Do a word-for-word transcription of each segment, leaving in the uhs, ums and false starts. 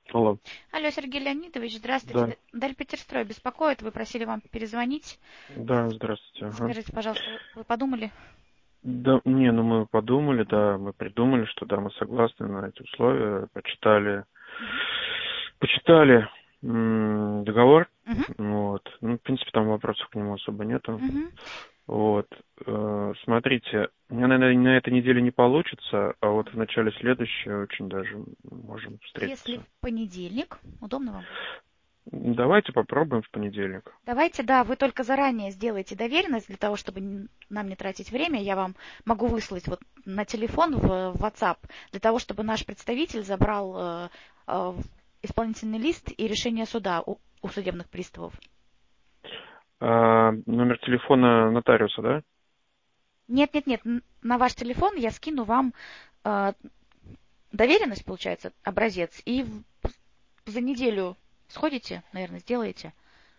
Алло. Алло, Сергей Леонидович, здравствуйте. Да, Д- Дальпетерстрой беспокоит. Вы просили вам перезвонить. да, здравствуйте. Ага. Скажите, пожалуйста, вы вы подумали? Да, не, ну мы подумали, да, мы придумали, что да, мы согласны на эти условия, почитали, Мгм. почитали м, договор, Мгм. вот, ну, в принципе, там вопросов к нему особо нету, Мгм. вот, э, смотрите, у меня, наверное, на этой неделе не получится, а вот в начале следующей очень даже можем Если в встретиться. понедельник, удобно вам? Давайте попробуем в понедельник. Давайте, да, вы только заранее сделаете доверенность для того, чтобы н- нам не тратить время. Я вам могу выслать вот на телефон в в WhatsApp для того, чтобы наш представитель забрал э, э, исполнительный лист и решение суда у, у судебных приставов. А, номер телефона нотариуса, да? Нет, нет, нет, н- на ваш телефон я скину вам э, доверенность, получается, образец, и в- за неделю сходите, наверное, сделаете.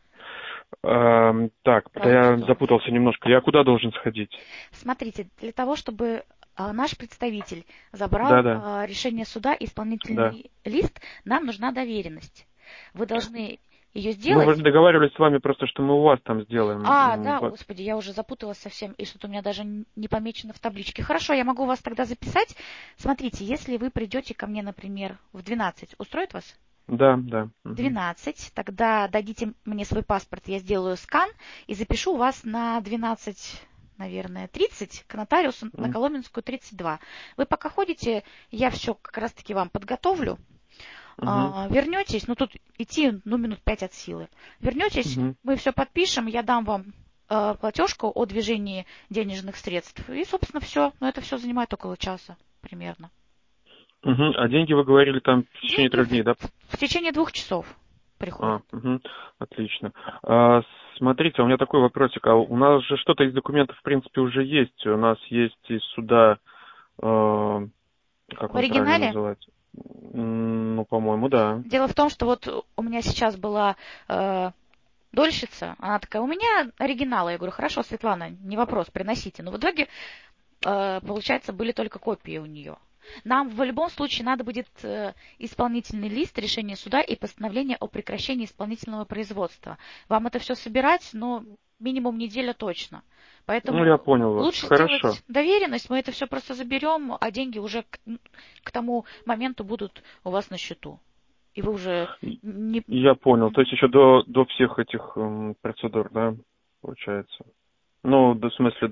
Ам, так, да я Получится у вас. запутался немножко. Я куда должен сходить? Смотрите, для того, чтобы а, наш представитель забрал Да-да, а, решение суда, да. исполнительный лист, нам нужна доверенность. Вы должны ее Мы вроде сделать. договаривались с вами просто, что мы у вас там сделаем. А, М, да, вот. господи, я уже запуталась совсем, и что-то у меня даже н- не помечено в табличке. Хорошо, я могу вас тогда записать. Смотрите, если вы придете ко мне, например, в двенадцать, устроит вас? Да, да. В Мгм. двенадцать, тогда дадите мне свой паспорт, я сделаю скан и запишу вас на двенадцать, наверное, тридцать к нотариусу на М, Коломенскую тридцать два. Вы пока ходите, я все как раз-таки вам подготовлю. мгм, А, вернетесь, ну тут идти ну минут пять от силы. Вернетесь, мгм, мы все подпишем, я дам вам э, платежку о движении денежных средств. И, собственно, все. Но это все занимает около часа примерно. мгм. А деньги вы говорили там в течение Деньги трех в, дней, да? в течение двух часов А, приходят. мгм. Отлично. А, смотрите, у меня такой вопросик. А у нас же что-то из документов, в принципе, уже есть. У нас есть из суда, э, как В он правильно оригинале называется? М, Ну, по-моему, да. дело в том, что вот у меня сейчас была э, дольщица, она такая, у меня оригиналы. Я говорю, хорошо, Светлана, не вопрос, приносите. Но в итоге, э, получается, были только копии у нее. Нам в любом случае надо будет э, исполнительный лист, решение суда и постановление о прекращении исполнительного производства. Вам это все собирать, но минимум неделя точно. Ну, я Поэтому понял вас. лучше Хорошо. сделать доверенность, мы это все просто заберем, а деньги уже к, к тому моменту будут у вас на счету. И вы уже не... Я понял. То Мгм. есть еще до, до всех этих м, процедур, да, получается. Ну, да, в смысле,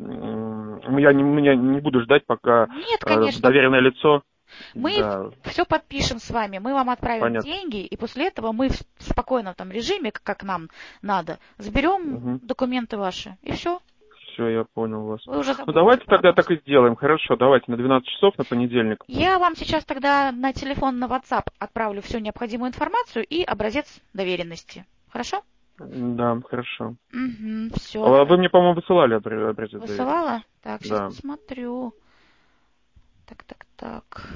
м, я не, меня не буду ждать, пока Нет, э, конечно. доверенное лицо, Мы да, все подпишем с вами, мы вам отправим понятно. деньги, и после этого мы в спокойном там режиме, к- как нам надо, заберем Угу. документы ваши, и все. Все, я понял вас. Вы уже Ну, забудете давайте про тогда нас. так и сделаем. Хорошо, давайте на двенадцать часов на понедельник. Я вам сейчас тогда на телефон, на WhatsApp отправлю всю необходимую информацию и образец доверенности. Хорошо? Да, хорошо. Угу, все. А вы мне, по-моему, высылали обр- образец Высылала? доверенности. Так, сейчас Да. посмотрю. Так, так, так.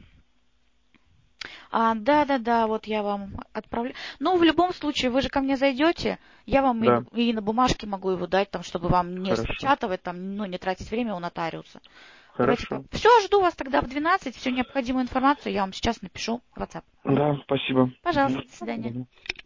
А, да, да, да, вот я вам отправлю. Ну, в любом случае, вы же ко мне зайдете, я вам и, Да, на и на бумажке могу его дать, там, чтобы вам не хорошо. распечатывать, там, ну, не тратить время у нотариуса. Давайте так. Хорошо. Все, жду вас тогда в двенадцать, всю необходимую информацию я вам сейчас напишу в WhatsApp. Да, спасибо. Пожалуйста, Мгм. до свидания. Мгм.